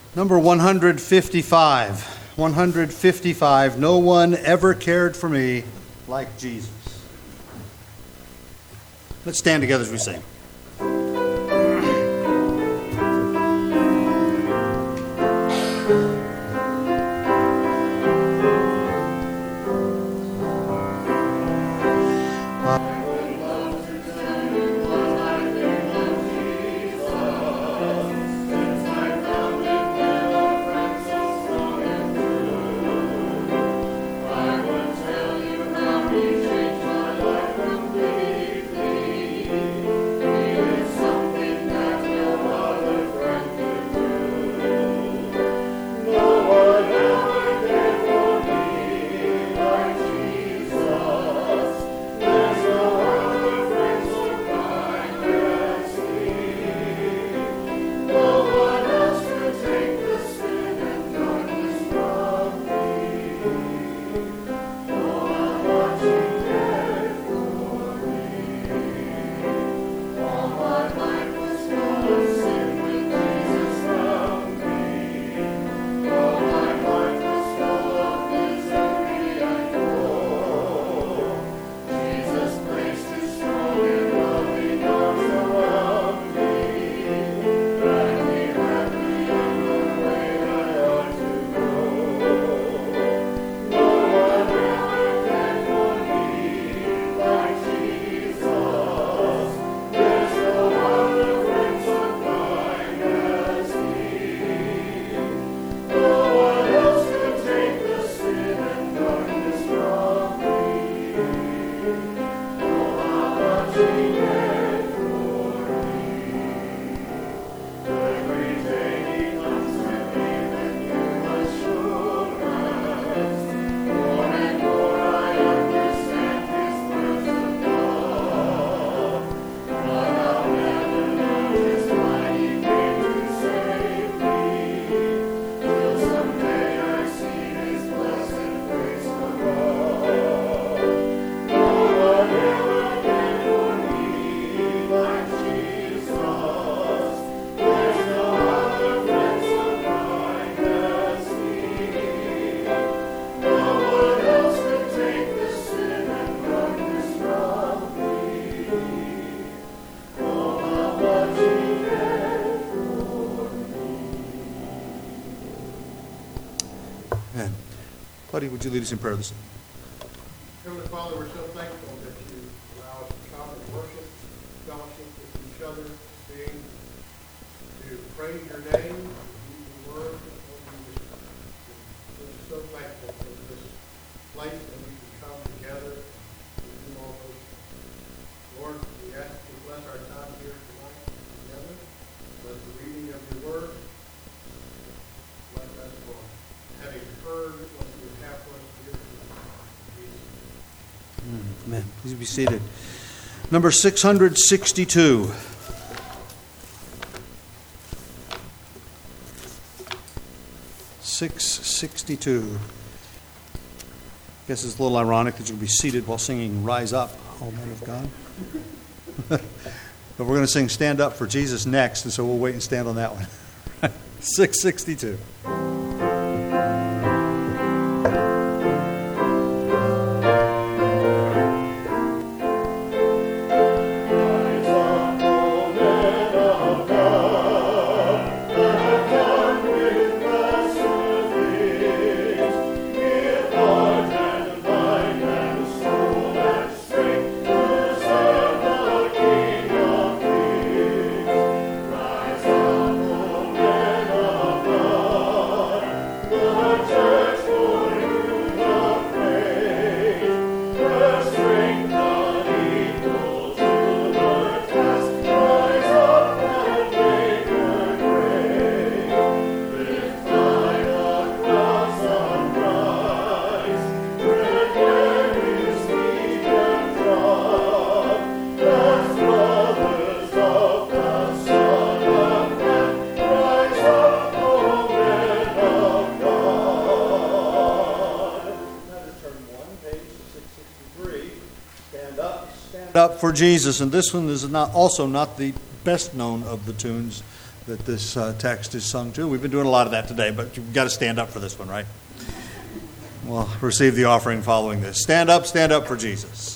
Number 155. 155. No one ever cared for me like Jesus. Let's stand together as we sing. Buddy, would you lead us in prayer this evening? Heavenly Father, we're so thankful that you allow us to come and worship, fellowship with each other, sing, to praise your name, read your word. We're so thankful for this place that we can come together and do all those things. Lord, we ask you to bless our time here tonight together. Bless the reading of your word. Bless us, Lord. Having heard what you would have for us here tonight. Amen. Please be seated. Number 662. I guess it's a little ironic that you'll be seated while singing Rise Up, O Men of God. But we're going to sing Stand Up for Jesus next, and so we'll wait and stand on that one. 662. Up for Jesus, and this one is also not the best known of the tunes that this text is sung to. We've been doing a lot of that today, but you've got to stand up for this one, right? We'll receive the offering following this. Stand up for Jesus.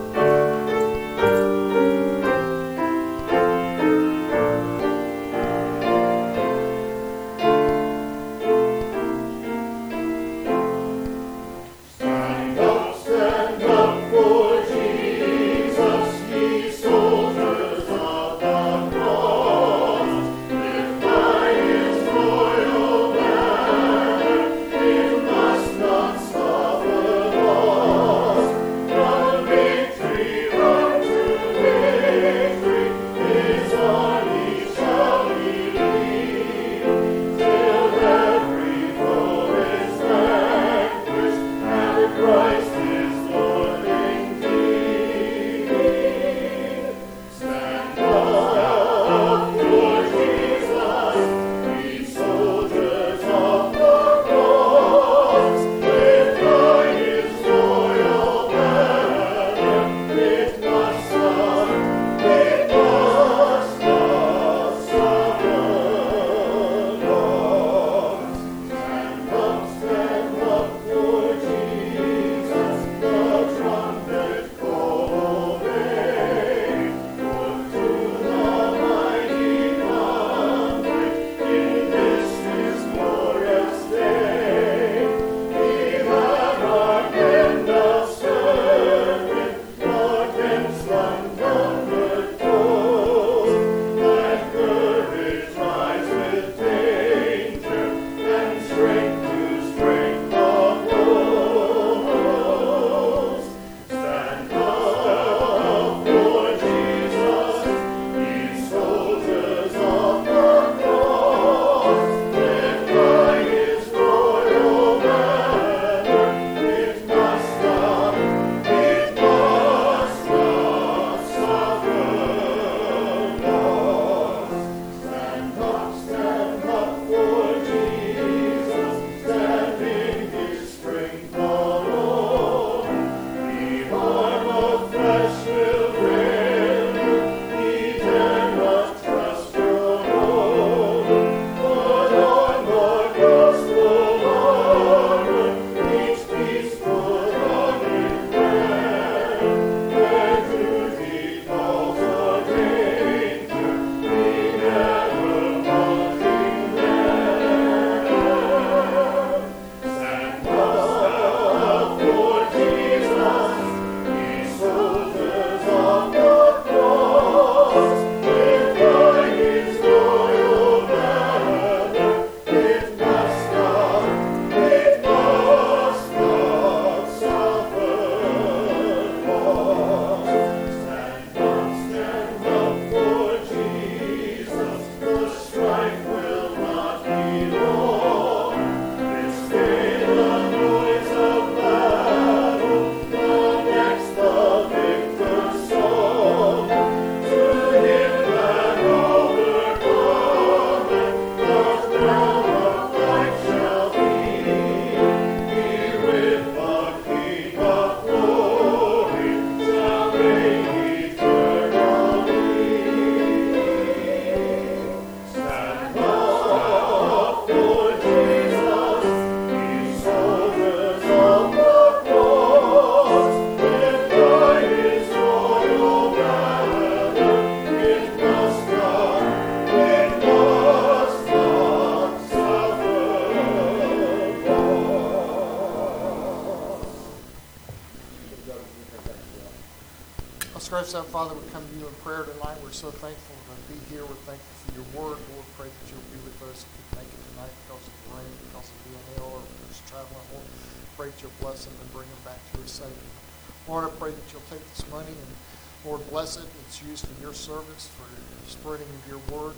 Gracious Heavenly Father, we come to you in prayer tonight. We're so thankful to be here. We're thankful for your word. Lord, pray that you'll be with us. If we make it tonight because of the rain, because of being ill, or just traveling. Lord, pray that you'll bless them and bring them back to us safely. Lord, I pray that you'll take this money and, Lord, bless it. It's used for your service, for the spreading of your word.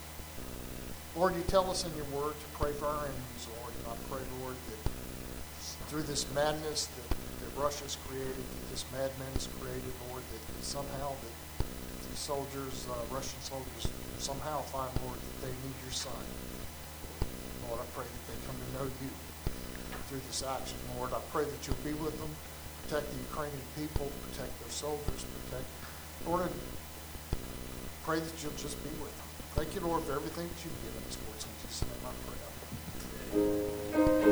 Lord, you tell us in your word to pray for our enemies, Lord. And I pray, Lord, that through this madness that Russia's created, that this madman has created, Lord, that somehow that these soldiers, Russian soldiers, somehow find, Lord, that they need your son. Lord, I pray that they come to know you through this action, Lord. I pray that you'll be with them, protect the Ukrainian people, protect their soldiers, Lord, I pray that you'll just be with them. Thank you, Lord, for everything that you've given us, Lord. In Jesus' name I pray.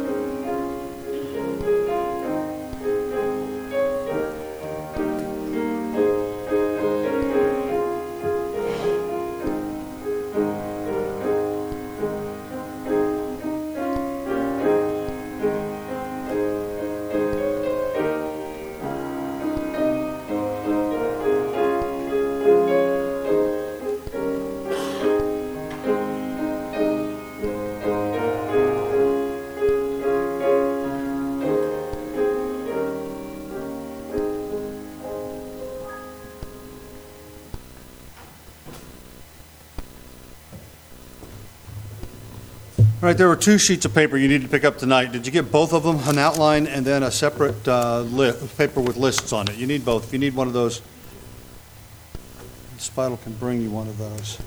All right, there were 2 sheets of paper you need to pick up tonight. Did you get both of them, an outline and then a separate paper with lists on it? You need both. If you need one of those, Spital can bring you one of those.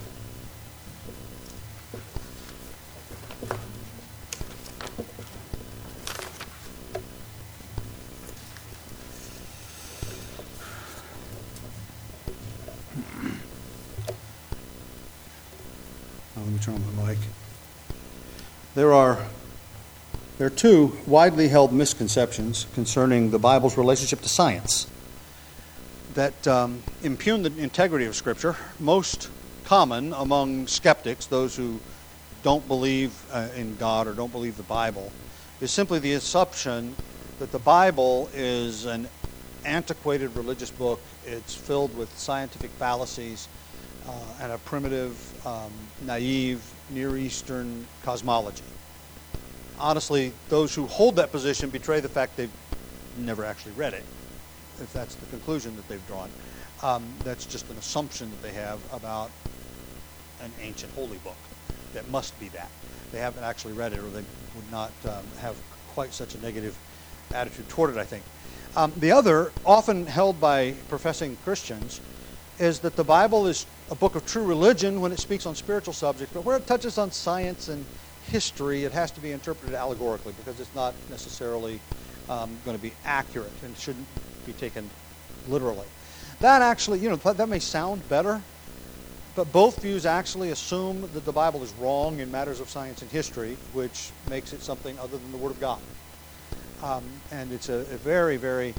Let me turn on my mic. There are 2 widely held misconceptions concerning the Bible's relationship to science that impugn the integrity of Scripture. Most common among skeptics, those who don't believe in God or don't believe the Bible, is simply the assumption that the Bible is an antiquated religious book. It's filled with scientific fallacies and a primitive, naive, Near Eastern cosmology. Honestly, those who hold that position betray the fact they've never actually read it, if that's the conclusion that they've drawn. That's just an assumption that they have about an ancient holy book. That must be that. They haven't actually read it, or they would not have quite such a negative attitude toward it, I think. The other, often held by professing Christians, is that the Bible is a book of true religion when it speaks on spiritual subjects, but where it touches on science and history, it has to be interpreted allegorically because it's not necessarily going to be accurate and shouldn't be taken literally. That actually, that may sound better, but both views actually assume that the Bible is wrong in matters of science and history, which makes it something other than the Word of God. And it's a very, very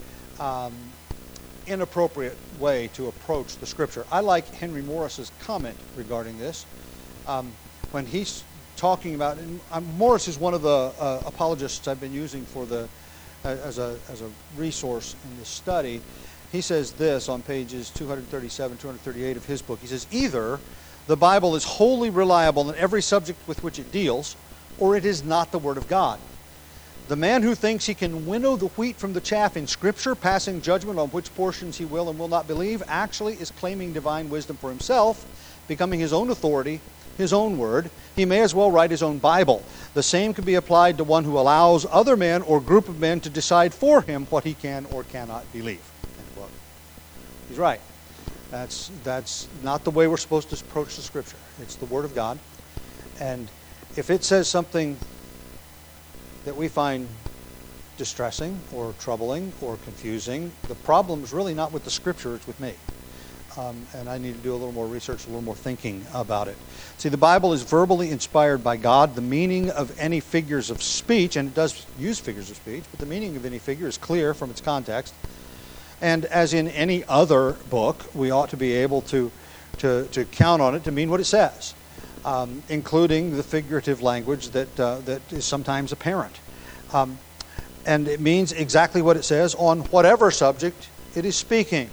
inappropriate way to approach the Scripture. I like Henry Morris's comment regarding this. When he's talking about, and Morris is one of the apologists I've been using for as a resource in this study. He says this on pages 237, 238 of his book. He says, either the Bible is wholly reliable in every subject with which it deals, or it is not the Word of God. The man who thinks he can winnow the wheat from the chaff in Scripture, passing judgment on which portions he will and will not believe, actually is claiming divine wisdom for himself, becoming his own authority, his own word. He may as well write his own Bible. The same can be applied to one who allows other men or group of men to decide for him what he can or cannot believe. End quote. He's right. That's not the way we're supposed to approach the Scripture. It's the Word of God. And if it says something that we find distressing or troubling or confusing, the problem is really not with the Scripture, it's with me. And I need to do a little more research, a little more thinking about it. See, the Bible is verbally inspired by God. The meaning of any figures of speech, and it does use figures of speech, but the meaning of any figure is clear from its context. And as in any other book, we ought to be able to count on it to mean what it says. Including the figurative language that is sometimes apparent. And it means exactly what it says on whatever subject it is speaking.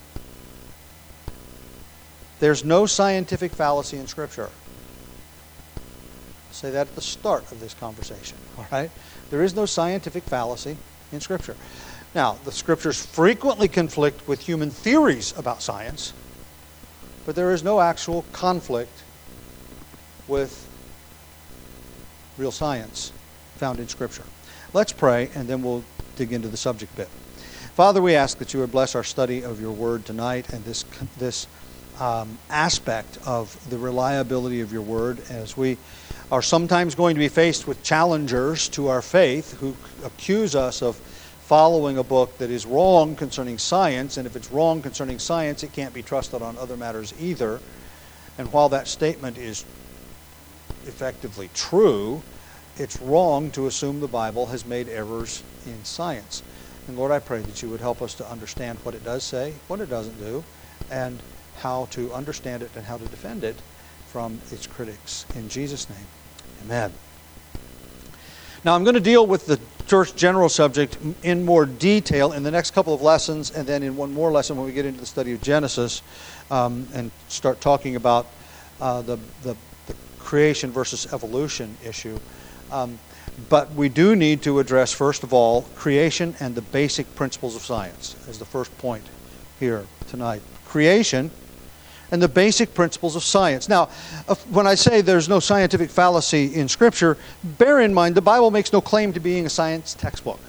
There's no scientific fallacy in Scripture. I'll say that at the start of this conversation. All right? There is no scientific fallacy in Scripture. Now, the Scriptures frequently conflict with human theories about science, but there is no actual conflict with real science found in Scripture. Let's pray, and then we'll dig into the subject bit. Father, we ask that you would bless our study of your word tonight and this aspect of the reliability of your word, as we are sometimes going to be faced with challengers to our faith who accuse us of following a book that is wrong concerning science, and if it's wrong concerning science, it can't be trusted on other matters either. And while that statement is effectively true, it's wrong to assume the Bible has made errors in science. And Lord, I pray that you would help us to understand what it does say, what it doesn't do, and how to understand it and how to defend it from its critics. In Jesus' name, amen. Now I'm going to deal with the first general subject in more detail in the next couple of lessons, and then in one more lesson when we get into the study of Genesis and start talking about the creation versus evolution issue. But we do need to address, first of all, creation and the basic principles of science as the first point here tonight. Creation and the basic principles of science. Now, when I say there's no scientific fallacy in Scripture, bear in mind the Bible makes no claim to being a science textbook.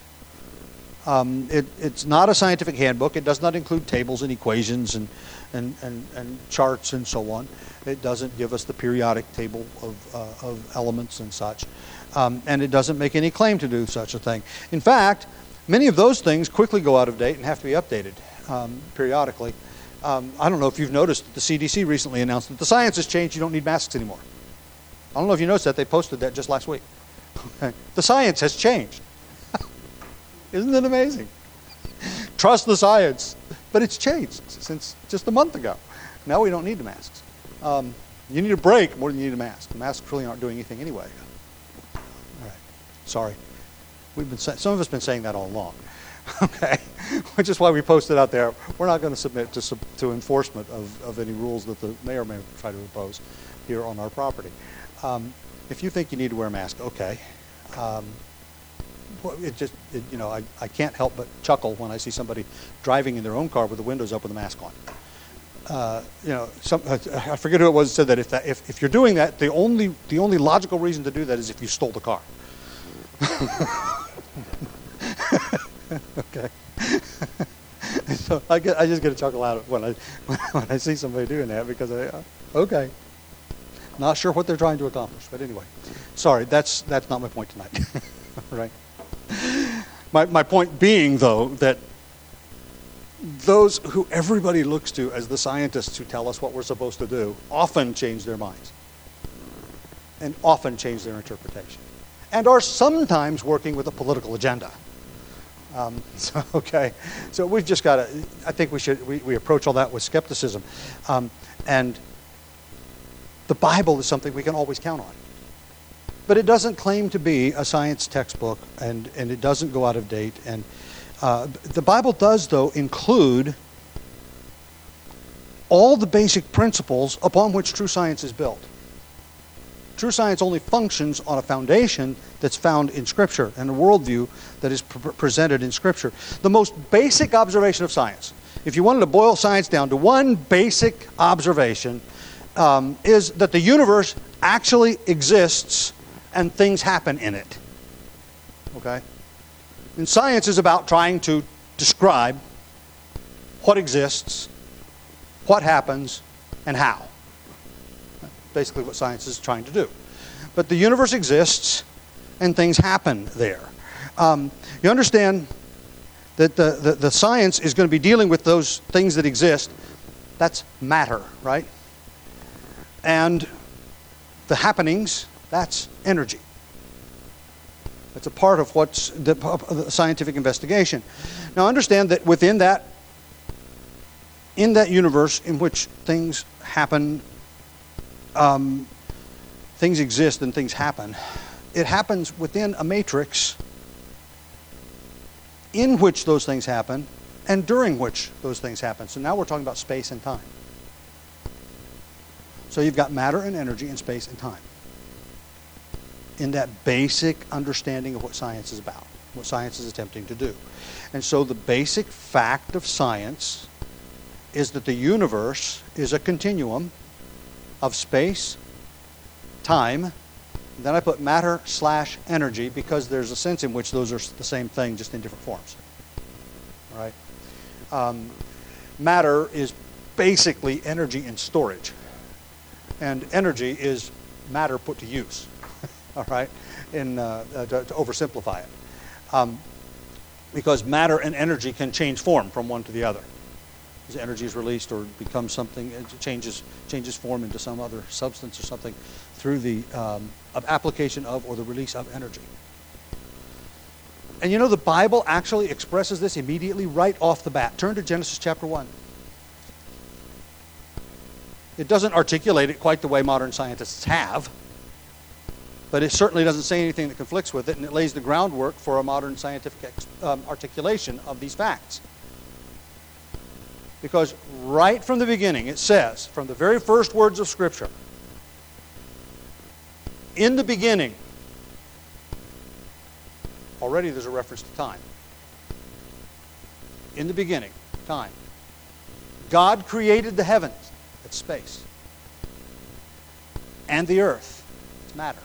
It's not a scientific handbook. It does not include tables and equations and charts and so on. It doesn't give us the periodic table of elements and such. And it doesn't make any claim to do such a thing. In fact, many of those things quickly go out of date and have to be updated periodically. I don't know if you've noticed that the CDC recently announced that the science has changed. You don't need masks anymore. I don't know if you noticed that. They posted that just last week. The science has changed. Isn't it amazing? Trust the science. But it's changed since just a month ago. Now we don't need the masks. You need a break more than you need a mask. The masks really aren't doing anything anyway. All right. Sorry. Some of us have been saying that all along. Okay, which is why we posted out there. We're not going to submit to enforcement of any rules that the mayor may try to impose here on our property. If you think you need to wear a mask, okay. I can't help but chuckle when I see somebody driving in their own car with the windows up with a mask on. I forget who it was that said that if you're doing that, the only logical reason to do that is if you stole the car. Okay. So I just get a chuckle out of when I see somebody doing that because okay, not sure what they're trying to accomplish, but anyway, sorry, that's not my point tonight. Right. My point being though that those who everybody looks to as the scientists who tell us what we're supposed to do often change their minds and often change their interpretation and are sometimes working with a political agenda. So we've just got to, I think we approach all that with skepticism. And the Bible is something we can always count on. But it doesn't claim to be a science textbook, and it doesn't go out of date. And the Bible does, though, include all the basic principles upon which true science is built. True science only functions on a foundation that's found in Scripture and a worldview that is presented in Scripture. The most basic observation of science, if you wanted to boil science down to one basic observation, is that the universe actually exists and things happen in it. Okay? And science is about trying to describe what exists, what happens, and how. Basically what science is trying to do. But the universe exists and things happen there. You understand that the science is going to be dealing with those things that exist. That's matter, right? And the happenings, that's energy. That's a part of what's the scientific investigation. Now understand that within that, in that universe in which things happen, things exist and things happen, it happens within a matrix in which those things happen and during which those things happen. So now we're talking about space and time. So you've got matter and energy and space and time in that basic understanding of what science is about, what science is attempting to do. And so the basic fact of science is that the universe is a continuum of space, time, and then I put matter/energy because there's a sense in which those are the same thing, just in different forms. All right? Matter is basically energy in storage, and energy is matter put to use. All right, to oversimplify it, because matter and energy can change form from one to the other. as energy is released or becomes something, it changes form into some other substance or something through the application of or the release of energy. And you know, the Bible actually expresses this immediately right off the bat. Turn to Genesis chapter 1. It doesn't articulate it quite the way modern scientists have, but it certainly doesn't say anything that conflicts with it, and it lays the groundwork for a modern scientific articulation of these facts. Because right from the beginning, it says, from the very first words of Scripture, in the beginning, already there's a reference to time. In the beginning, time. God created the heavens, that's space, and the earth, it's matter.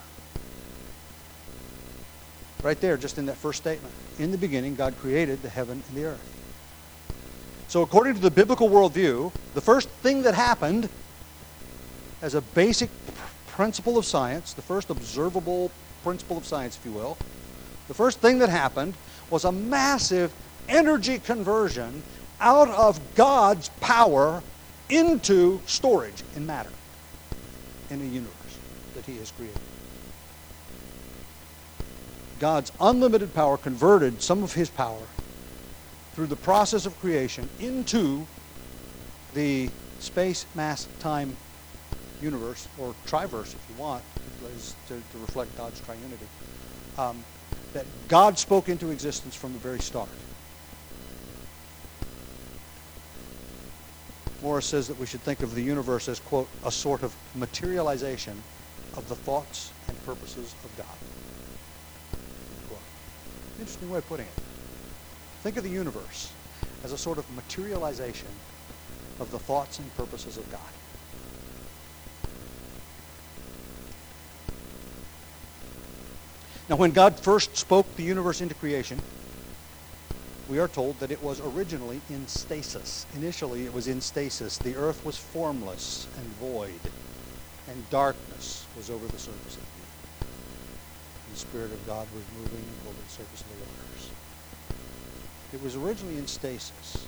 Right there, just in that first statement. In the beginning, God created the heaven and the earth. So according to the biblical worldview, the first thing that happened as a basic principle of science, the first observable principle of science, if you will, the first thing that happened was a massive energy conversion out of God's power into storage in matter in a universe that He has created. God's unlimited power converted some of His power through the process of creation into the space, mass, time universe, or triverse if you want, to reflect God's triunity, that God spoke into existence from the very start. Morris says that we should think of the universe as, quote, a sort of materialization of the thoughts and purposes of God. Quote. Interesting way of putting it. Think of the universe as a sort of materialization of the thoughts and purposes of God. Now, when God first spoke the universe into creation, we are told that it was originally in stasis. Initially, it was in stasis. The earth was formless and void, and darkness was over the surface of the deep. The Spirit of God was moving over the surface of the waters. It was originally in stasis.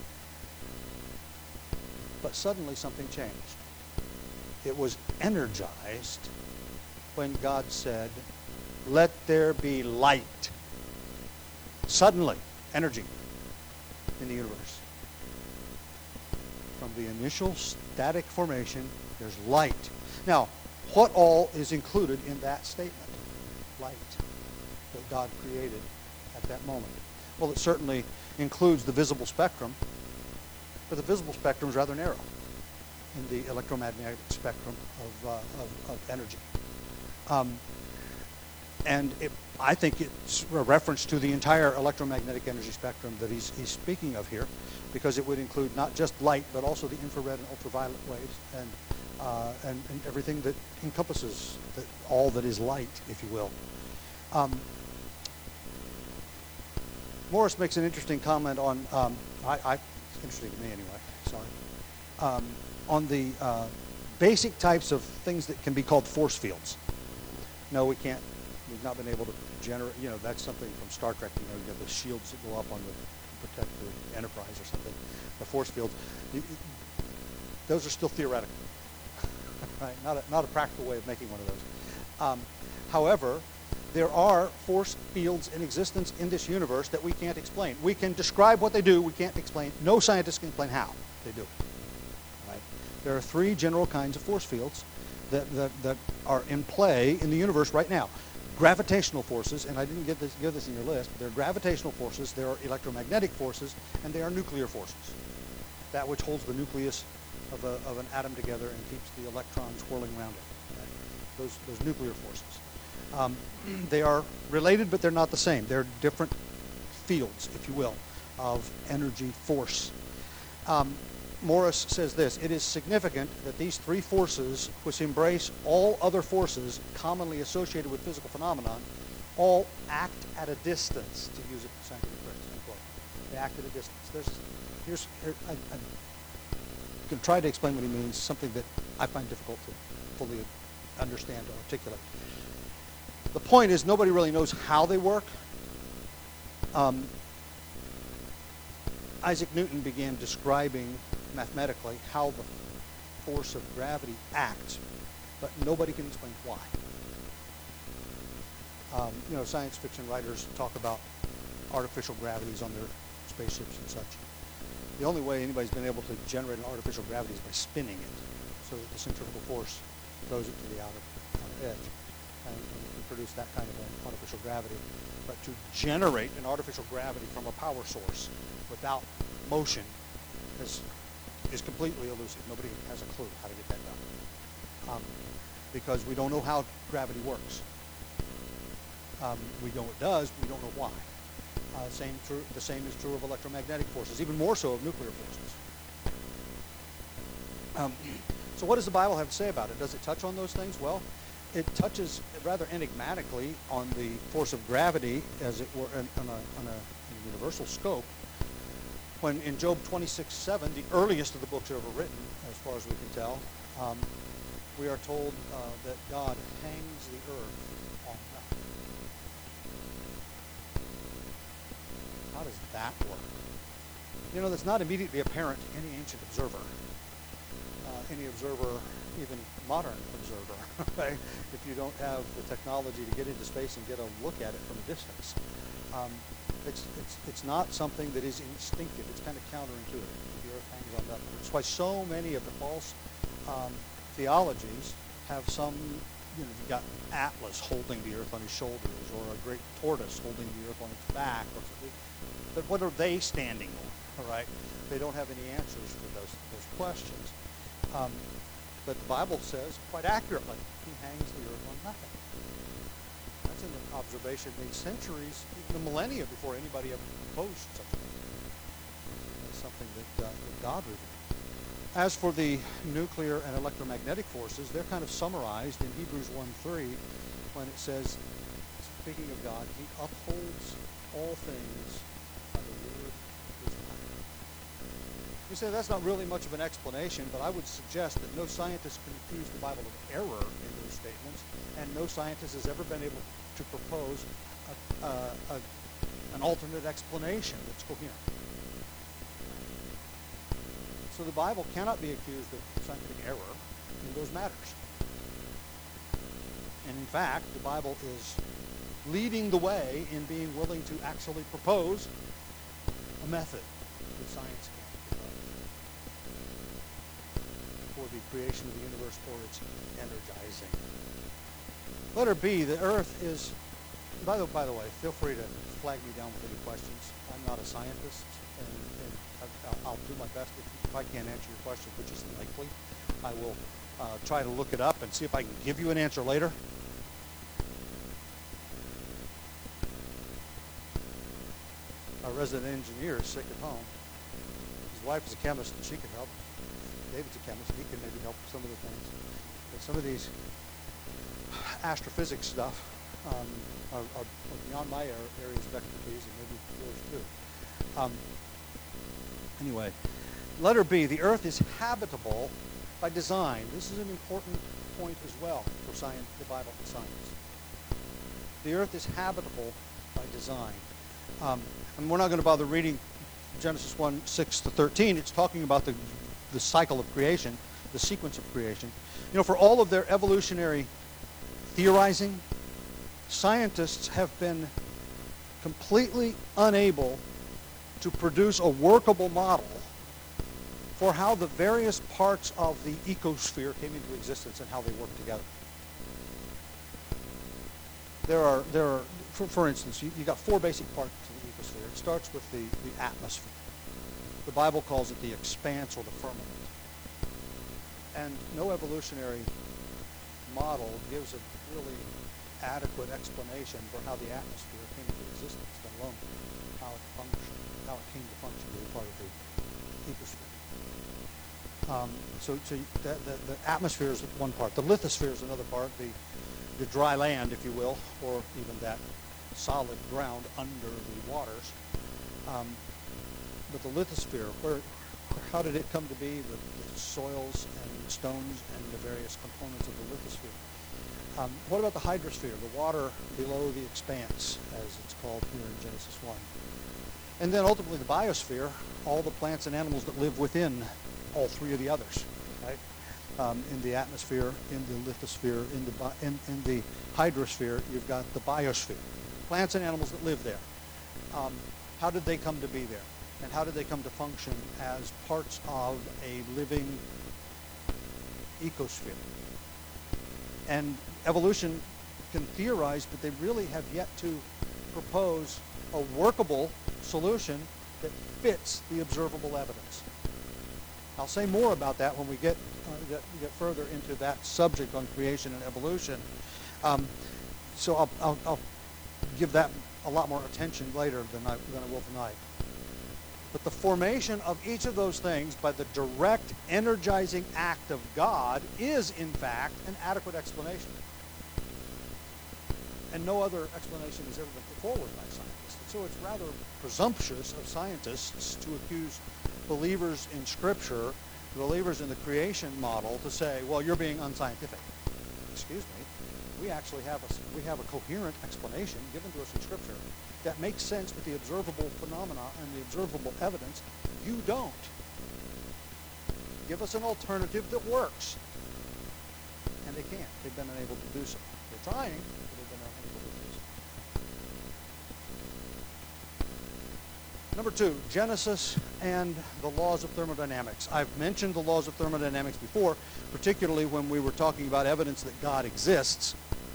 But suddenly something changed. It was energized when God said, "Let there be light." Suddenly, energy in the universe. From the initial static formation, there's light. Now, what all is included in that statement? Light that God created at that moment. Well, it certainly includes the visible spectrum, but the visible spectrum is rather narrow in the electromagnetic spectrum of energy. And I think it's a reference to the entire electromagnetic energy spectrum that he's speaking of here, because it would include not just light, but also the infrared and ultraviolet waves and everything that encompasses all that is light, if you will. Morris makes an interesting comment on, interesting to me anyway, sorry, on the basic types of things that can be called force fields. No, we can't. We've not been able to generate, that's something from Star Trek, you have the shields that go up on to protect the Enterprise or something, the force fields. Those are still theoretical, right? Not a practical way of making one of those. However, there are force fields in existence in this universe that we can't explain. We can describe what they do, we can't explain. No scientist can explain how they do it. Right? There are three general kinds of force fields that are in play in the universe right now. Gravitational forces, and I didn't give this in your list, there are gravitational forces, there are electromagnetic forces, and there are nuclear forces. That which holds the nucleus of an atom together and keeps the electrons whirling around it. Right? Those nuclear forces. They are related, but they're not the same. They're different fields, if you will, of energy force. Morris says this: it is significant that these three forces, which embrace all other forces commonly associated with physical phenomenon, all act at a distance, to use a scientific phrase. They act at a distance. I'm going to try to explain what he means, something that I find difficult to fully understand or articulate. The point is, nobody really knows how they work. Isaac Newton began describing mathematically how the force of gravity acts, but nobody can explain why. Science fiction writers talk about artificial gravities on their spaceships and such. The only way anybody's been able to generate an artificial gravity is by spinning it, so that the centrifugal force throws it to the outer edge, and you can produce that kind of an artificial gravity. But to generate an artificial gravity from a power source without motion is completely elusive. Nobody has a clue how to get that done, because we don't know how gravity works. We know it does, but we don't know why. The same is true of electromagnetic forces, even more so of nuclear forces. So what does the Bible have to say about it? Does it touch on those things? Well, it touches rather enigmatically on the force of gravity, as it were, on a universal scope. When in Job 26:7, the earliest of the books ever written, as far as we can tell, we are told that God hangs the earth on nothing. How does that work? That's not immediately apparent to any ancient observer. Any observer, even modern observer, right? If you don't have the technology to get into space and get a look at it from a distance. It's not something that is instinctive. It's kind of counterintuitive. The earth hangs on nothing. That's why so many of the false theologies have some, you've got Atlas holding the earth on his shoulders, or a great tortoise holding the earth on its back. But what are they standing on? All right? They don't have any answers for those questions. But the Bible says, quite accurately, he hangs the earth on nothing. That's an observation made centuries, even a millennia before anybody ever proposed such a thing. It's something that God revealed. As for the nuclear and electromagnetic forces, they're kind of summarized in Hebrews 1:3 when it says, speaking of God, he upholds all things by the word of his might. You say that's not really much of an explanation, but I would suggest that no scientist can accuse the Bible of error in those statements, and no scientist has ever been able to propose an alternate explanation that's coherent. So the Bible cannot be accused of scientific error in those matters. And in fact, the Bible is leading the way in being willing to actually propose a method that science can for the creation of the universe or its energizing. Letter B, the earth is, by the way, feel free to flag me down with any questions. I'm not a scientist, and I'll do my best. If I can't answer your question, which is likely, I will try to look it up and see if I can give you an answer later. Our resident engineer is sick at home. His wife is a chemist, and she can help. David's a chemist, and he can maybe help with some of the things. But some of these astrophysics stuff are beyond my areas of expertise, and maybe yours too. Anyway, letter B, the earth is habitable by design. This is an important point as well for science, the Bible and science. The earth is habitable by design. And we're not going to bother reading Genesis 1:6-13. It's talking about the cycle of creation, the sequence of creation. For all of their evolutionary theorizing, scientists have been completely unable to produce a workable model for how the various parts of the ecosphere came into existence and how they work together. There are for instance, you got four basic parts of the ecosphere. It starts with the atmosphere. The Bible calls it the expanse or the firmament. And no evolutionary model gives a really adequate explanation for how the atmosphere came into existence, let alone how it functioned, how it came to function as part of the ecosphere. So the atmosphere is one part. The lithosphere is another part, the dry land, if you will, or even that solid ground under the waters. But the lithosphere, how did it come to be? The soils and stones and the various components of the lithosphere. What about the hydrosphere, the water below the expanse, as it's called here in Genesis 1? And then ultimately the biosphere, all the plants and animals that live within all three of the others, right? In the atmosphere, in the lithosphere, in the hydrosphere, you've got the biosphere. Plants and animals that live there. How did they come to be there? And how did they come to function as parts of a living ecosphere? And evolution can theorize, but they really have yet to propose a workable solution that fits the observable evidence. I'll say more about that when we get further into that subject on creation and evolution. So I'll give that a lot more attention later than I will tonight. But the formation of each of those things by the direct energizing act of God is, in fact, an adequate explanation. And no other explanation has ever been put forward by scientists. And so it's rather presumptuous of scientists to accuse believers in Scripture, believers in the creation model, to say, well, you're being unscientific. Excuse me. We actually have a coherent explanation given to us in Scripture that makes sense with the observable phenomena and the observable evidence. You don't. Give us an alternative that works. And they can't. They've been unable to do so. They're trying, but they've been unable to do so. Number 2, Genesis and the laws of thermodynamics. I've mentioned the laws of thermodynamics before, particularly when we were talking about evidence that God exists.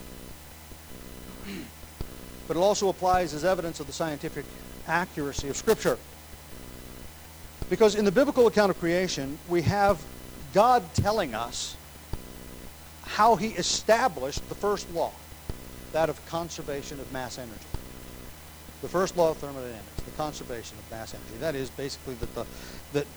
But it also applies as evidence of the scientific accuracy of Scripture. Because in the biblical account of creation, we have God telling us how He established the first law, that of conservation of mass energy. The first law of thermodynamics, the conservation of mass energy. That is basically that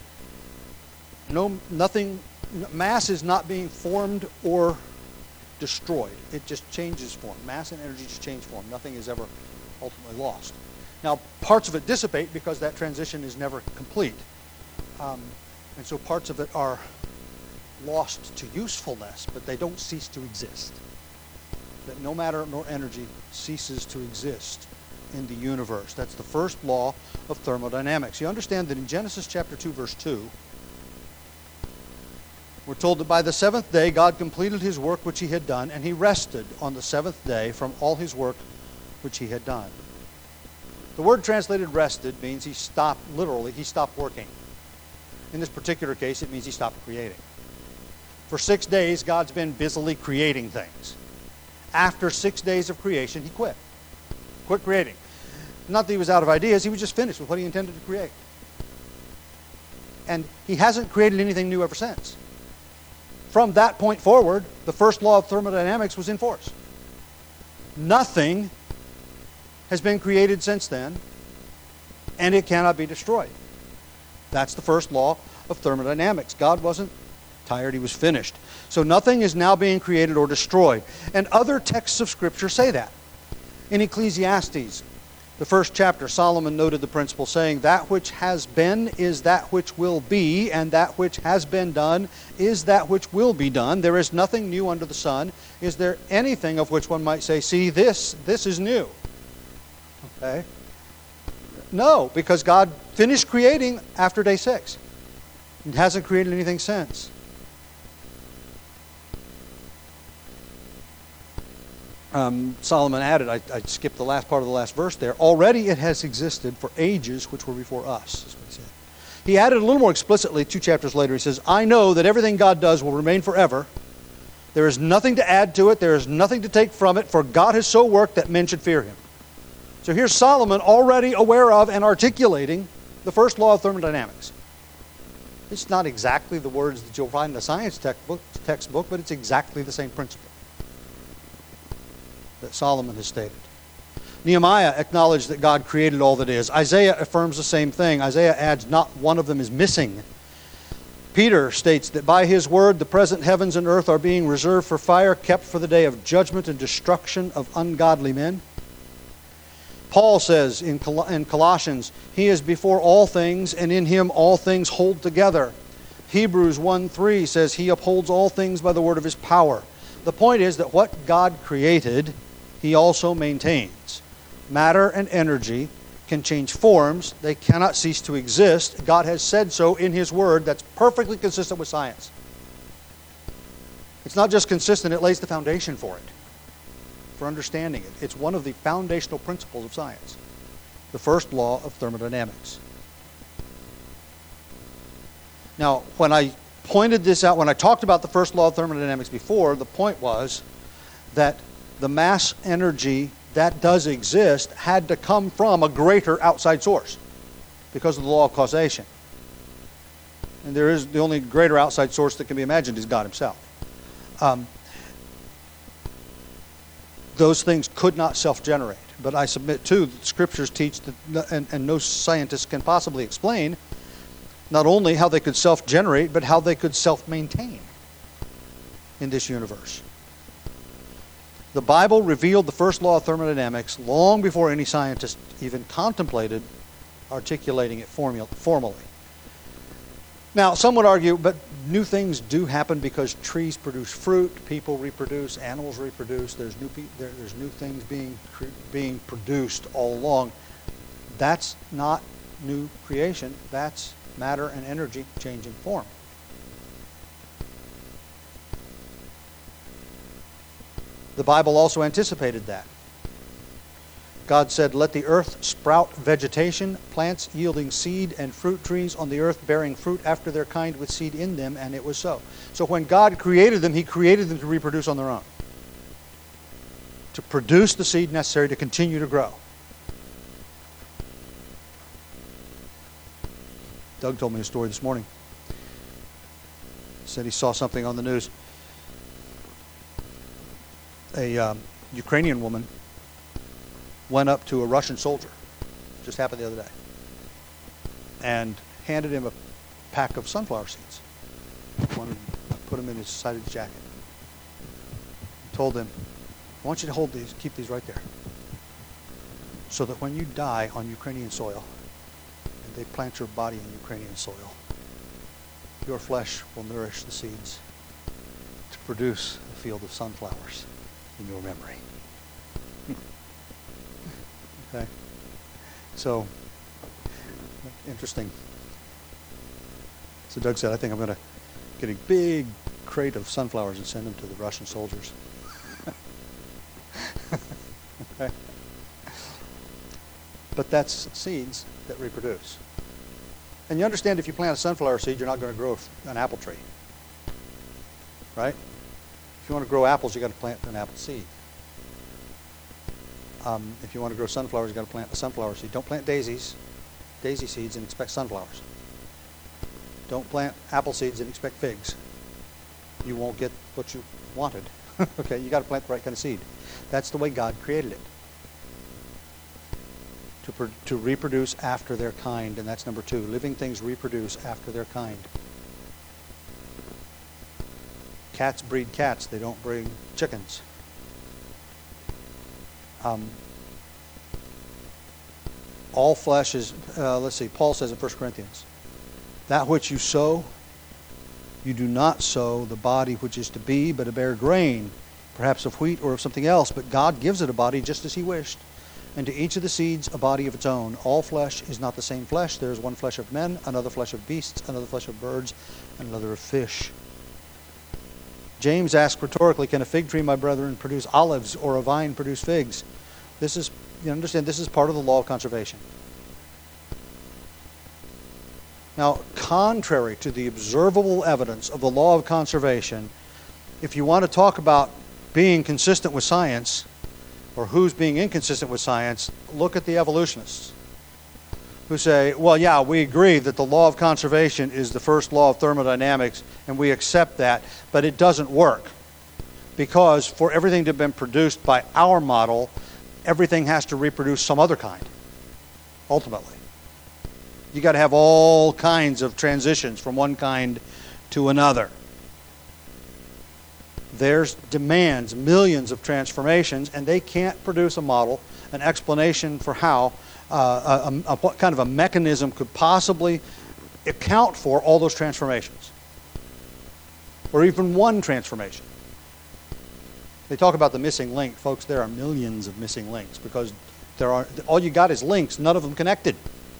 mass is not being formed or destroyed. It just changes form. Mass and energy just change form. Nothing is ever ultimately lost. Now, parts of it dissipate because that transition is never complete. And so parts of it are lost to usefulness, but they don't cease to exist. That no matter nor energy ceases to exist in the universe. That's the first law of thermodynamics. You understand that in Genesis chapter 2, verse 2, we're told that by the seventh day God completed His work which He had done, and He rested on the seventh day from all His work which He had done. The word translated rested means He stopped working. In this particular case, it means He stopped creating. For 6 days, God's been busily creating things. After 6 days of creation, He quit creating. Not that He was out of ideas, He was just finished with what He intended to create. And He hasn't created anything new ever since. From that point forward, the first law of thermodynamics was in force. Nothing has been created since then, and it cannot be destroyed. That's the first law of thermodynamics. God wasn't tired, He was finished. So nothing is now being created or destroyed. And other texts of Scripture say that. In Ecclesiastes, the first chapter, Solomon noted the principle, saying, that which has been is that which will be, and that which has been done is that which will be done. There is nothing new under the sun. Is there anything of which one might say, see, this is new? Okay? No, because God finished creating after day 6. He hasn't created anything since. Solomon added, I skipped the last part of the last verse there, already it has existed for ages which were before us, is what he said. He added a little more explicitly 2 chapters later, he says, I know that everything God does will remain forever. There is nothing to add to it, there is nothing to take from it, for God has so worked that men should fear Him. So here's Solomon already aware of and articulating the first law of thermodynamics. It's not exactly the words that you'll find in a science textbook, but it's exactly the same principle that Solomon has stated. Nehemiah acknowledged that God created all that is. Isaiah affirms the same thing. Isaiah adds, not one of them is missing. Peter states that by his word the present heavens and earth are being reserved for fire, kept for the day of judgment and destruction of ungodly men. Paul says in Colossians, He is before all things, and in Him all things hold together. Hebrews 1:3 says, He upholds all things by the word of His power. The point is that what God created, He also maintains. Matter and energy can change forms. They cannot cease to exist. God has said so in His Word. That's perfectly consistent with science. It's not just consistent, it lays the foundation for it, for understanding it. It's one of the foundational principles of science, the first law of thermodynamics. Now, when I pointed this out, when I talked about the first law of thermodynamics before, the point was that the mass energy that does exist had to come from a greater outside source because of the law of causation. And there is the only greater outside source that can be imagined is God Himself. Those things could not self-generate. But I submit, too, that Scriptures teach that, and no scientist can possibly explain, not only how they could self-generate, but how they could self-maintain in this universe. The Bible revealed the first law of thermodynamics long before any scientist even contemplated articulating it formally. Now, some would argue, but new things do happen because trees produce fruit, people reproduce, animals reproduce. There's new things being produced all along. That's not new creation. That's matter and energy changing form. The Bible also anticipated that. God said, "Let the earth sprout vegetation, plants yielding seed, and fruit trees on the earth bearing fruit after their kind with seed in them," and it was so. So when God created them, He created them to reproduce on their own, to produce the seed necessary to continue to grow. Doug told me a story this morning. He said he saw something on the news. A Ukrainian woman went up to a Russian soldier, just happened the other day, and handed him a pack of sunflower seeds. Wanted to put them in his side of his jacket. Told him, "I want you to hold these, keep these right there, so that when you die on Ukrainian soil, and they plant your body in Ukrainian soil, your flesh will nourish the seeds to produce a field of sunflowers in your memory." Okay, so interesting. So Doug said, "I think I'm going to get a big crate of sunflowers and send them to the Russian soldiers." Okay, but that's seeds that reproduce. And you understand, if you plant a sunflower seed, you're not going to grow an apple tree, right? If you want to grow apples, you got to plant an apple seed. If you want to grow sunflowers, you've got to plant a sunflower seed. Don't plant daisy seeds and expect sunflowers. Don't plant apple seeds and expect figs. You won't get what you wanted. Okay, you got to plant the right kind of seed. That's the way God created it. To reproduce after their kind, and that's number 2. Living things reproduce after their kind. Cats breed cats. They don't breed chickens. All flesh is, Paul says in 1 Corinthians, "That which you sow, you do not sow the body which is to be, but a bare grain, perhaps of wheat or of something else, but God gives it a body just as He wished, and to each of the seeds a body of its own. All flesh is not the same flesh. There is one flesh of men, another flesh of beasts, another flesh of birds, and another of fish." James asked rhetorically, "Can a fig tree, my brethren, produce olives, or a vine produce figs?" This is, you understand, this is part of the law of conservation. Now, contrary to the observable evidence of the law of conservation, if you want to talk about being consistent with science, or who's being inconsistent with science, look at the evolutionists, who say, "Well, yeah, we agree that the law of conservation is the first law of thermodynamics, and we accept that, but it doesn't work, because for everything to have been produced by our model, everything has to reproduce some other kind, ultimately. You got to have all kinds of transitions from one kind to another. There's demands millions of transformations, and they can't produce a model, an explanation for how what kind of a mechanism could possibly account for all those transformations, or even one transformation. They talk about the missing link. Folks, there are millions of missing links because all you got is links, none of them connected.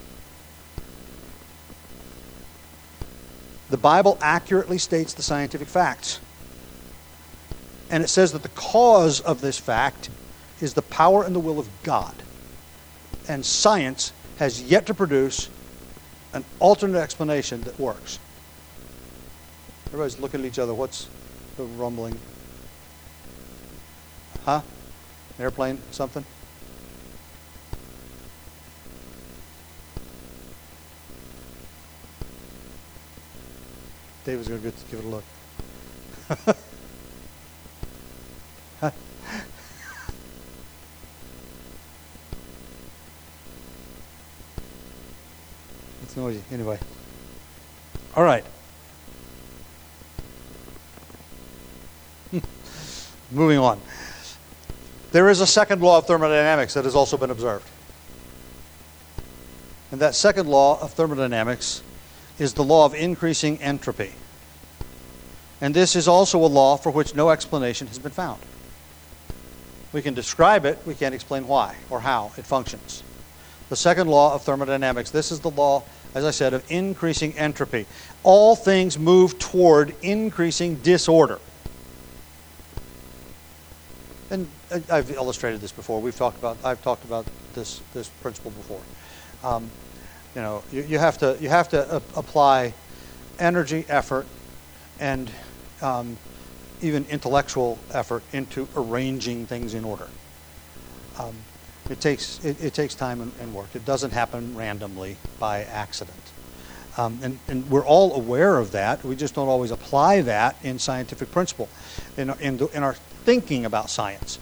The Bible accurately states the scientific facts. And it says that the cause of this fact is the power and the will of God. And science has yet to produce an alternate explanation that works. Everybody's looking at each other. What's the rumbling? Huh? An airplane? Something? David's going to give it a look. Huh? It's noisy. Anyway. All right. Moving on. There is a second law of thermodynamics that has also been observed. And that second law of thermodynamics is the law of increasing entropy. And this is also a law for which no explanation has been found. We can describe it, we can't explain why or how it functions. The second law of thermodynamics, this is the law, as I said, of increasing entropy. All things move toward increasing disorder. And I've illustrated this before. I've talked about this principle before. You have to apply energy, effort, and even intellectual effort into arranging things in order. It takes time and work. It doesn't happen randomly by accident. And we're all aware of that. We just don't always apply that in scientific principle, in our thinking about science.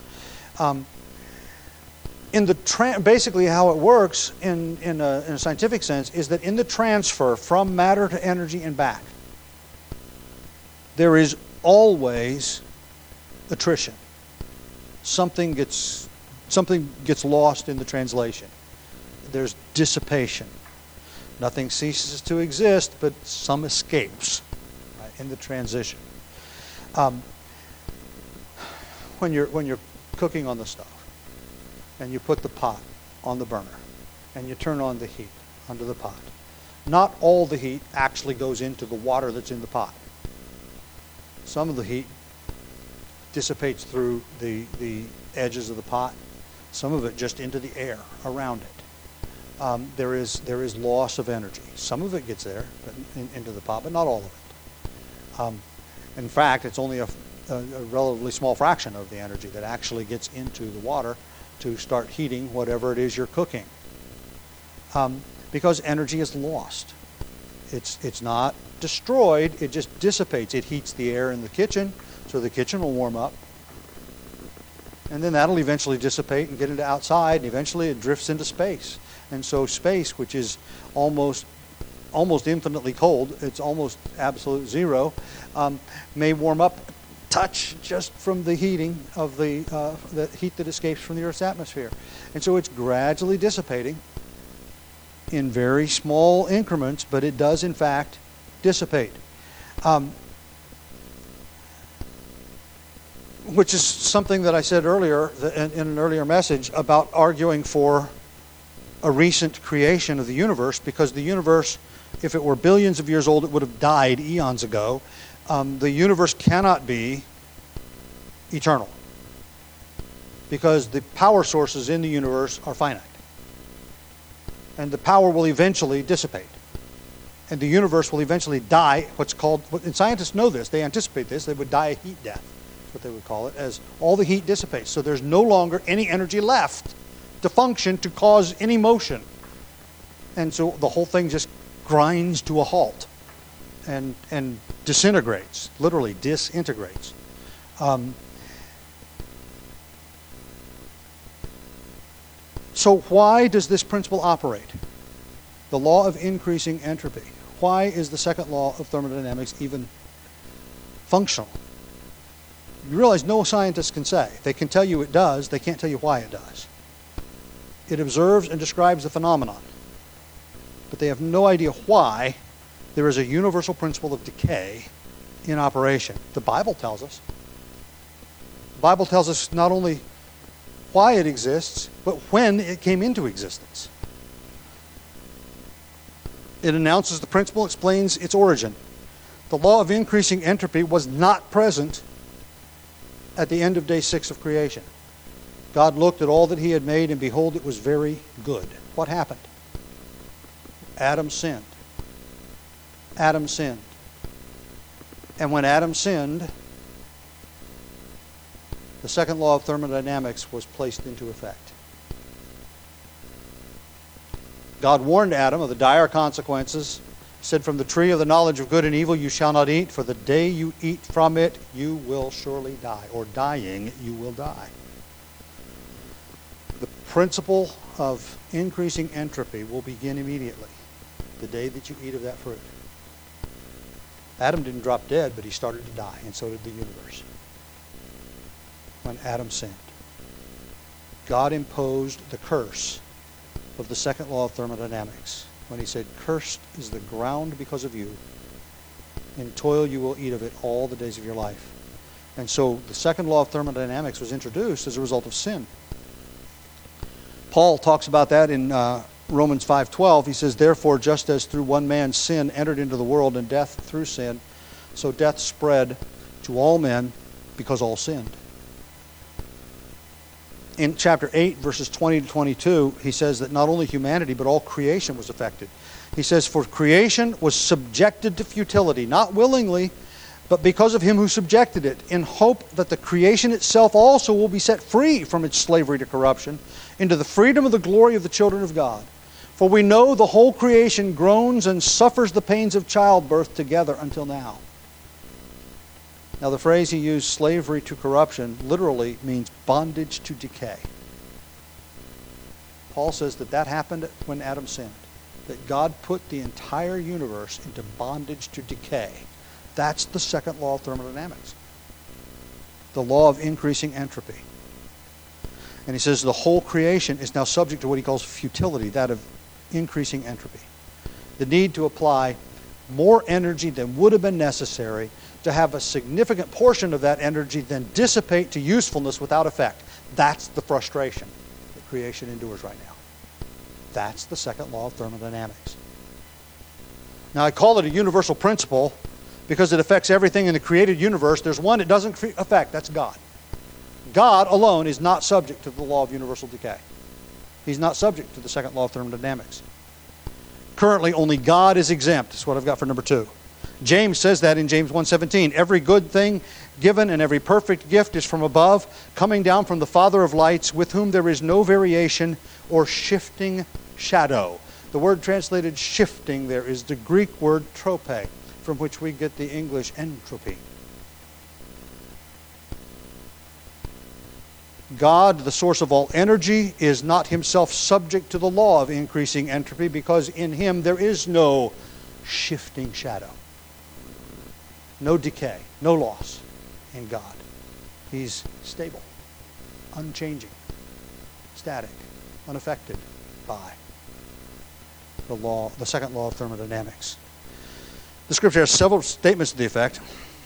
Basically how it works in a scientific sense is that in the transfer from matter to energy and back, there is always attrition. Something gets lost in the translation. There's dissipation. Nothing ceases to exist, but some escapes, right, in the transition. When you're cooking on the stove, and you put the pot on the burner, and you turn on the heat under the pot, not all the heat actually goes into the water that's in the pot. Some of the heat dissipates through the edges of the pot. Some of it just into the air around it. There is loss of energy. Some of it gets there into the pot, but not all of it. In fact, it's only a relatively small fraction of the energy that actually gets into the water to start heating whatever it is you're cooking. Because energy is lost. It's not destroyed, it just dissipates. It heats the air in the kitchen, so the kitchen will warm up. And then that'll eventually dissipate and get into outside, and eventually it drifts into space. And so space, which is almost infinitely cold, it's almost absolute zero, may warm up touch just from the heating of the heat that escapes from the Earth's atmosphere. And so it's gradually dissipating in very small increments, but it does in fact dissipate. Which is something that I said earlier in an earlier message about arguing for a recent creation of the universe, because the universe, if it were billions of years old, it would have died eons ago. The universe cannot be eternal because the power sources in the universe are finite. And the power will eventually dissipate. And the universe will eventually die, and scientists know this, they anticipate this, they would die a heat death, that's what they would call it, as all the heat dissipates. So there's no longer any energy left to function, to cause any motion. And so the whole thing just grinds to a halt and disintegrates, literally disintegrates. So why does this principle operate? The law of increasing entropy. Why is the second law of thermodynamics even functional? You realize no scientist can say. They can tell you it does, they can't tell you why it does. It observes and describes the phenomenon, but they have no idea why there is a universal principle of decay in operation. The Bible tells us. The Bible tells us not only why it exists, but when it came into existence. It announces the principle, explains its origin. The law of increasing entropy was not present at the end of day 6 of creation. God looked at all that he had made, and behold, it was very good. What happened? Adam sinned. Adam sinned. And when Adam sinned, the second law of thermodynamics was placed into effect. God warned Adam of the dire consequences. He said, from the tree of the knowledge of good and evil you shall not eat, for the day you eat from it you will surely die. Or dying, you will die. The principle of increasing entropy will begin immediately, the day that you eat of that fruit. Adam didn't drop dead, but he started to die, and so did the universe. When Adam sinned, God imposed the curse of the second law of thermodynamics when he said, cursed is the ground because of you. In toil you will eat of it all the days of your life. And so the second law of thermodynamics was introduced as a result of sin. Paul talks about that in Romans 5:12. He says, therefore, just as through one man sin entered into the world, and death through sin, so death spread to all men because all sinned. In chapter 8, verses 20 to 22, he says that not only humanity, but all creation was affected. He says, for creation was subjected to futility, not willingly, but because of him who subjected it, in hope that the creation itself also will be set free from its slavery to corruption, into the freedom of the glory of the children of God. For we know the whole creation groans and suffers the pains of childbirth together until now. Now the phrase he used, slavery to corruption, literally means bondage to decay. Paul says that happened when Adam sinned. That God put the entire universe into bondage to decay. That's the second law of thermodynamics. The law of increasing entropy. And he says the whole creation is now subject to what he calls futility, that of increasing entropy. The need to apply more energy than would have been necessary to have a significant portion of that energy then dissipate to usefulness without effect. That's the frustration that creation endures right now. That's the second law of thermodynamics. Now I call it a universal principle because it affects everything in the created universe. There's one it doesn't affect, that's God. God alone is not subject to the law of universal decay. He's not subject to the second law of thermodynamics. Currently, only God is exempt. That's what I've got for number 2. James says that in James 1:17. Every good thing given and every perfect gift is from above, coming down from the Father of lights, with whom there is no variation or shifting shadow. The word translated shifting there is the Greek word trope, from which we get the English entropy. God, the source of all energy, is not himself subject to the law of increasing entropy because in him there is no shifting shadow. No decay, no loss in God. He's stable, unchanging, static, unaffected by the second law of thermodynamics. The scripture has several statements to the effect.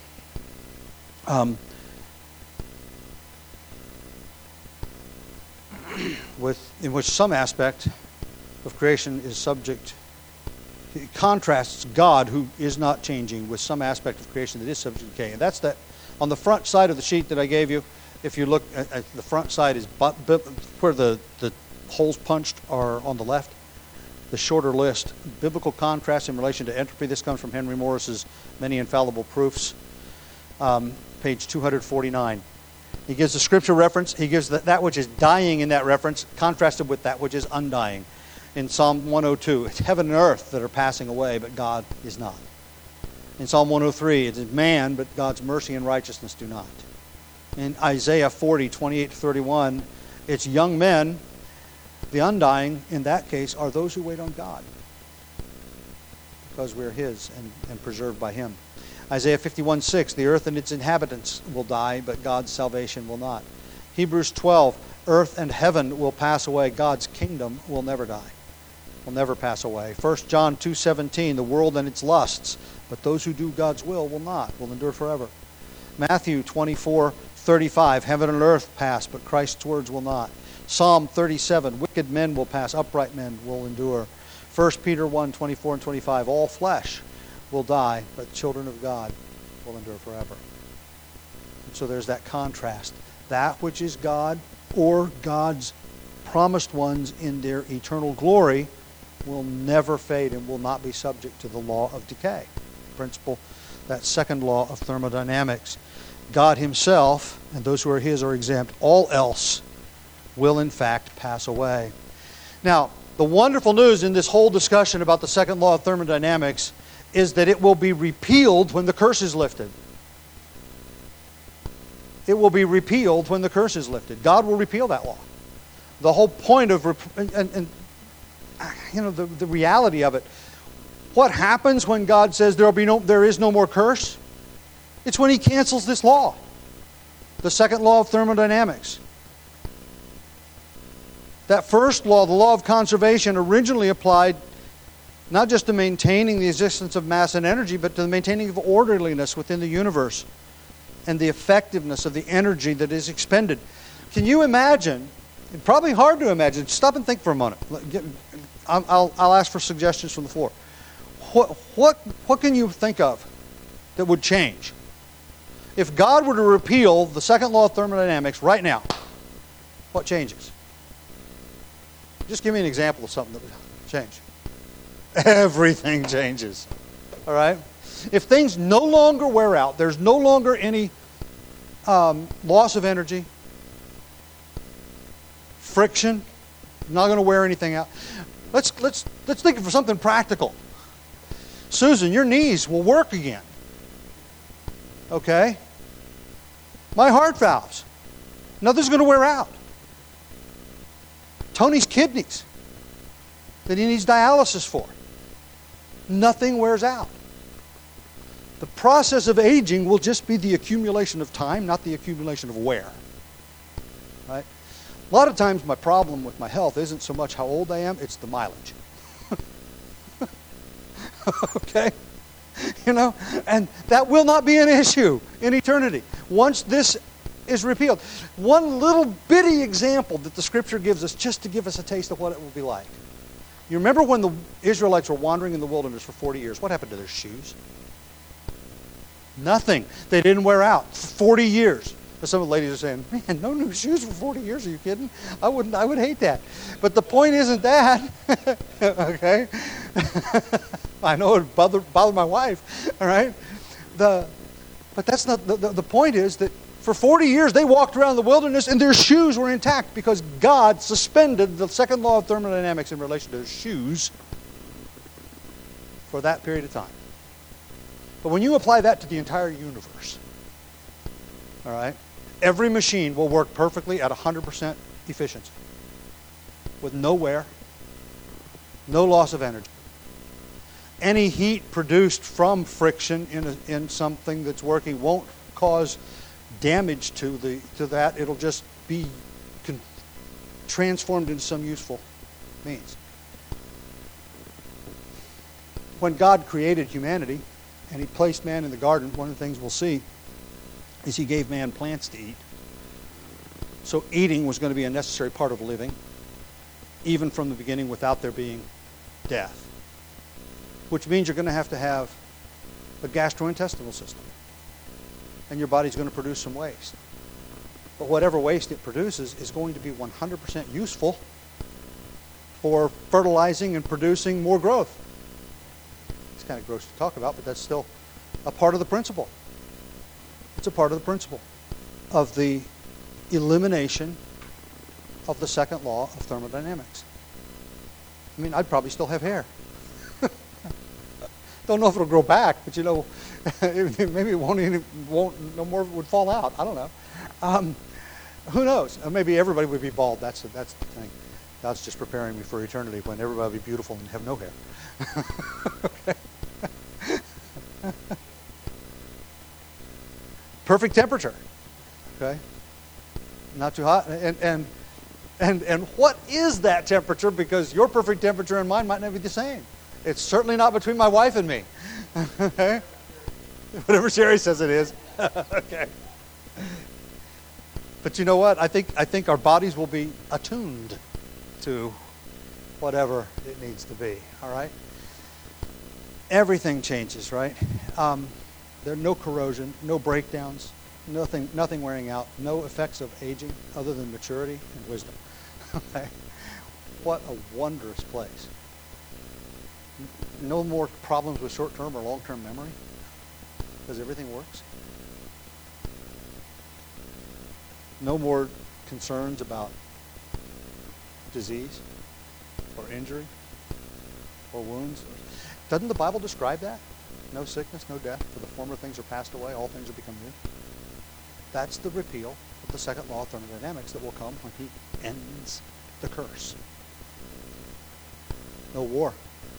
In which some aspect of creation is subject. It contrasts God, who is not changing, with some aspect of creation that is subject to decay. And that's that on the front side of the sheet that I gave you. If you look at the front side is where the holes punched are on the left. The shorter list, biblical contrast in relation to entropy. This comes from Henry Morris's Many Infallible Proofs, page 249. He gives the scripture reference. He gives that which is dying in that reference, contrasted with that which is undying. In Psalm 102, it's heaven and earth that are passing away, but God is not. In Psalm 103, it is man, but God's mercy and righteousness do not. In Isaiah 40, 28 to 31, it's young men. The undying, in that case, are those who wait on God, because we're his and preserved by him. Isaiah 51:6, the earth and its inhabitants will die, but God's salvation will not. Hebrews 12, earth and heaven will pass away. God's kingdom will never die, will never pass away. 1 John 2:17, the world and its lusts, but those who do God's will not, will endure forever. Matthew 24:34, 35, heaven and earth pass, but Christ's words will not. Psalm 37, wicked men will pass, upright men will endure. 1 Peter 1, 24 and 25, all flesh will die, but children of God will endure forever. And so there's that contrast. That which is God, or God's promised ones in their eternal glory, will never fade and will not be subject to the law of decay. Principle, that second law of thermodynamics. God himself, and those who are his are exempt. All else will in fact pass away. Now, the wonderful news in this whole discussion about the second law of thermodynamics is that it will be repealed when the curse is lifted. It will be repealed when the curse is lifted. God will repeal that law. The whole point of, the reality of it. What happens when God says there is no more curse? It's when he cancels this law. The second law of thermodynamics. That first law, the law of conservation, originally applied not just to maintaining the existence of mass and energy, but to the maintaining of orderliness within the universe and the effectiveness of the energy that is expended. Can you imagine? It's probably hard to imagine. Stop and think for a moment. I'll ask for suggestions from the floor. What can you think of that would change? If God were to repeal the second law of thermodynamics right now, what changes? Just give me an example of something that would change. Everything changes. All right? If things no longer wear out, there's no longer any loss of energy, friction, not going to wear anything out. Let's think of something practical. Susan, your knees will work again. Okay? My heart valves, nothing's going to wear out. Tony's kidneys that he needs dialysis for, nothing wears out. The process of aging will just be the accumulation of time, not the accumulation of wear. Right? A lot of times my problem with my health isn't so much how old I am, it's the mileage. Okay? And that will not be an issue in eternity once this is repealed. One little bitty example that the Scripture gives us just to give us a taste of what it will be like. You remember when the Israelites were wandering in the wilderness for 40 years, what happened to their shoes? Nothing. They didn't wear out for 40 years. Some of the ladies are saying, man, no new shoes for 40 years. Are you kidding? I would hate that. But the point isn't that. Okay? I know it would bother my wife. All right? But that's not the point is that for 40 years they walked around the wilderness and their shoes were intact because God suspended the second law of thermodynamics in relation to their shoes for that period of time. But when you apply that to the entire universe, all right, every machine will work perfectly at 100% efficiency with no wear, no loss of energy. Any heat produced from friction in something that's working won't cause damage to that. It'll just be transformed into some useful means. When God created humanity and he placed man in the garden, one of the things we'll see is he gave man plants to eat. So eating was going to be a necessary part of living, even from the beginning without there being death. Which means you're going to have a gastrointestinal system. And your body's going to produce some waste. But whatever waste it produces is going to be 100% useful for fertilizing and producing more growth. It's kind of gross to talk about, but that's still a part of the principle. It's a part of the principle of the elimination of the second law of thermodynamics. I mean, I'd probably still have hair. Don't know if it'll grow back, but maybe it won't no more would fall out. I don't know. Who knows? Maybe everybody would be bald. That's the thing. God's just preparing me for eternity when everybody will be beautiful and have no hair. Okay. Perfect temperature. Okay. Not too hot. And what is that temperature? Because your perfect temperature and mine might not be the same. It's certainly not between my wife and me. Okay? Whatever Sherry says it is. Okay. But you know what? I think our bodies will be attuned to whatever it needs to be. All right? Everything changes, right? There's no corrosion, no breakdowns, nothing wearing out, no effects of aging other than maturity and wisdom. Okay? What a wondrous place. No more problems with short-term or long-term memory because everything works. No more concerns about disease or injury or wounds. Doesn't the Bible describe that? No sickness, no death, for the former things are passed away, all things are become new. That's the repeal of the second law of thermodynamics that will come when he ends the curse. No war.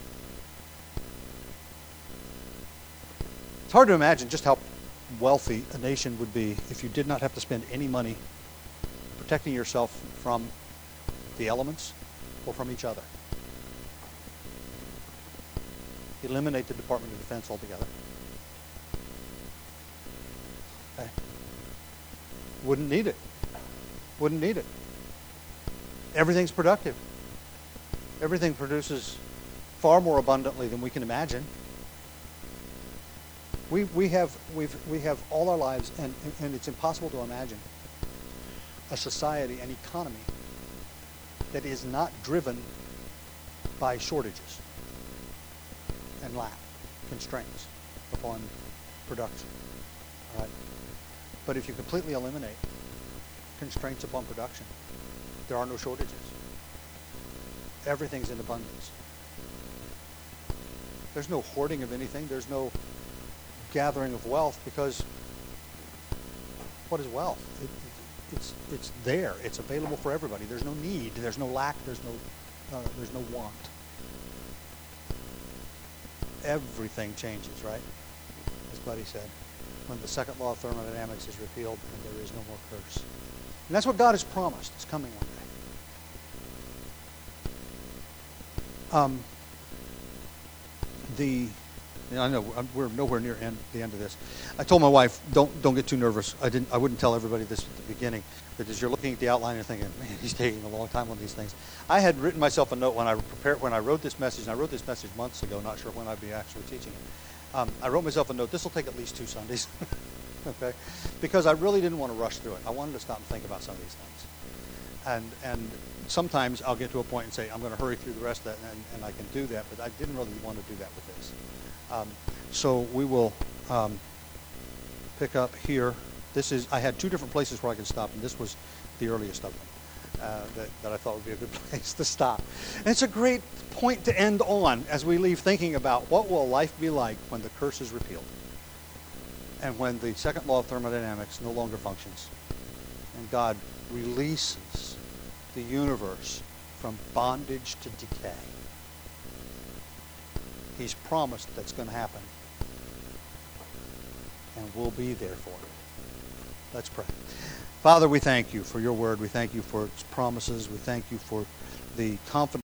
It's hard to imagine just how wealthy a nation would be if you did not have to spend any money protecting yourself from the elements or from each other. Eliminate the Department of Defense altogether. Okay. Wouldn't need it. Wouldn't need it. Everything's productive. Everything produces far more abundantly than we can imagine. We have all our lives, and it's impossible to imagine a society, an economy that is not driven by shortages and lack, constraints upon production. All right? But if you completely eliminate constraints upon production, there are no shortages. Everything's in abundance. There's no hoarding of anything. There's no gathering of wealth, because what is wealth? It's there. It's available for everybody. There's no need. There's no lack. There's no want. Everything changes, right? As Buddy said, when the second law of thermodynamics is repealed and there is no more curse. And that's what God has promised. It's coming one day. I know we're nowhere near the end of this. I told my wife, don't get too nervous. I wouldn't tell everybody this at the beginning, but as you're looking at the outline and thinking, man, he's taking a long time on these things. I had written myself a note when I wrote this message, and I wrote this message months ago, not sure when I'd be actually teaching it. I wrote myself a note. This will take at least 2 Sundays, okay? Because I really didn't want to rush through it. I wanted to stop and think about some of these things. And sometimes I'll get to a point and say, I'm going to hurry through the rest of that, and I can do that, but I didn't really want to do that with this. So we will pick up here. I had 2 different places where I could stop, and this was the earliest of them that I thought would be a good place to stop. And it's a great point to end on as we leave thinking about what will life be like when the curse is repealed and when the second law of thermodynamics no longer functions and God releases the universe from bondage to decay. He's promised that's going to happen. And we'll be there for it. Let's pray. Father, we thank you for your word. We thank you for its promises. We thank you for the confidence